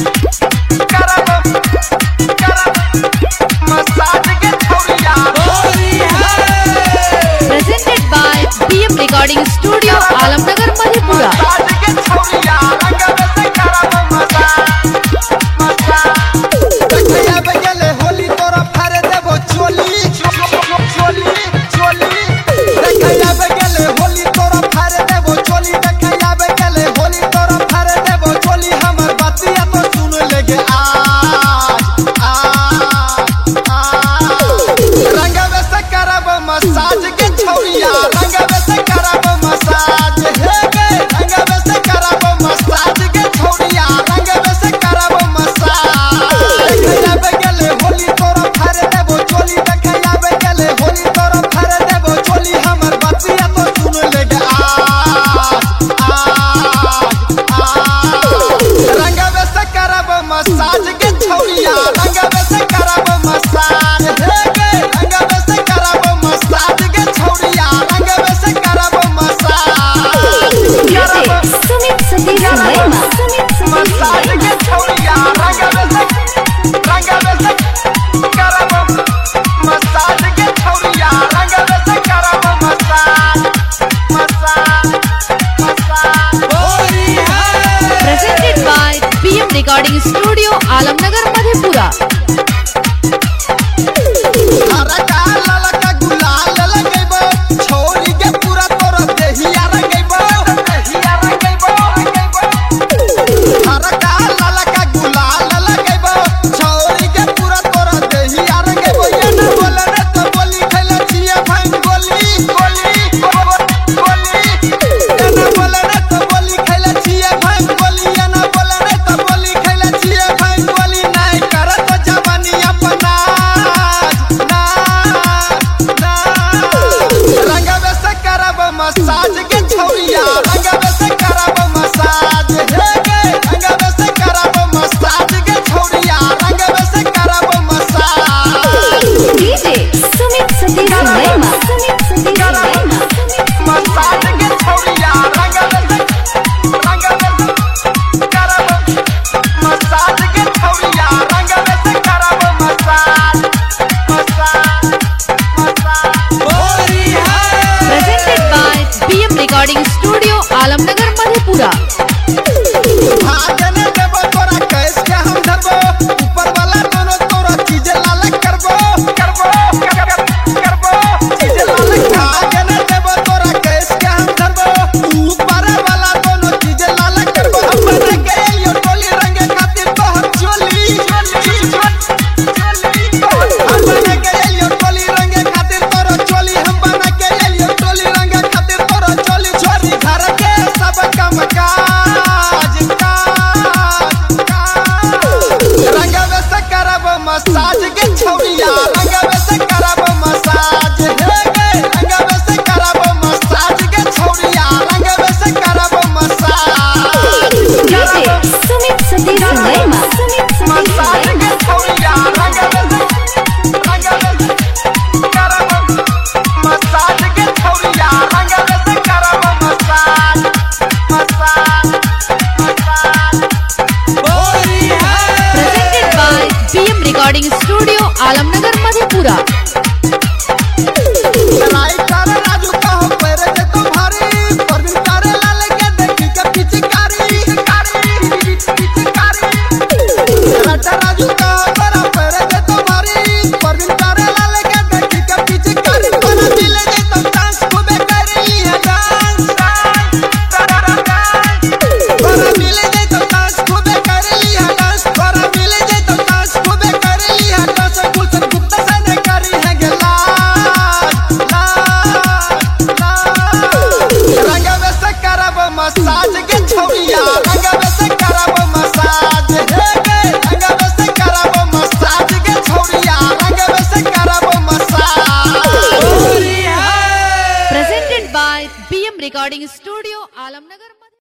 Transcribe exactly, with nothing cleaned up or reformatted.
Presented by B M Recording Studio, Alamnagar, Madhepura. Massage के छौरिया रंगवे से करब मसाज हे गे रंगवे से करब मसाज के छौरिया रंगवे से करब मसाज देखैयाबे गेले होली तोरा फाड़ देबो चोली देखैयाबे गेले होली तोरा फाड़ देबो चोली हमर बतिया तो सुन लेगे आ रंगवे से करब मसाज के छौरिया रंगवे से करब मसाज हे गे रंगवे से करब मसाज के छौरिया रंगवे से करब massage Sumit Satish Verma. Massage के छौरिया रंगवे से रंगवे से करब मसाज के छौरिया रंगवे से करब मसाज मसाज मसाज होली है। Presented by B M Recording Studio, Alamnagar, Madhepura. हरा का ललका गुलाल लगैबो छोरी के पूरा तोर देहिया रंगैबो देहिया रंगैबो रंगैबो हरा का ललका गुलाल लगैबो छोरी के पूरा तोर देहिया रंगैबो ये न बोले रे तो बोली खैले छिए भाई गोली गोली गोली ये न बोले रे तो बोली खैले छिए भाई गोली ये न बोले रे तो बोली खैले छिए भाई गोली नहीं करत जवानी अपना रंगवे से करब मसाज के छौरिया रंगवे से करब मसाज हे गे रंगवे से करब मसाज के छौरिया रंगवे से करब massage D J Sumit Satish Verma. Massage के छौरिया रंगवे से रंगवे से करब मसाज के छौरिया रंगवे से करब मसाज मसाज मसाज होली है। Presented by B M Recording Studio, Alamnagar, Madhepura. भागने देबो तोरा कैस के हम धरबो ऊपर वाला दोनों तोरा चीज लाल करबो करबो करबो चीज लाल भागने देबो तोरा कैस के हम धरबो ऊपर वाला दोनों चीज लाल करबो हम बन गए यो टोली रंगे खातिर तो हम चोली चोली चोली हम बन गए यो टोली रंगे खातिर तोरा चोली हम बन गए यो टोली रंगे खातिर तोरा चोली छोरी घर के सब काम काज रंगवे से करब मसाज के छौरिया रंगवे से करब मसाज हे गे रंगवे से करब मसाज के छौरिया रंगवे से करब massage D J Sumit Satish Verma. Massage के छौरिया रंगवे से रंगवे से करब मसाज के छौरिया रंगवे से करब मसाज मसाज मसाज होली है। Presented by B M Recording Studio, Alamnagar, Madhepura.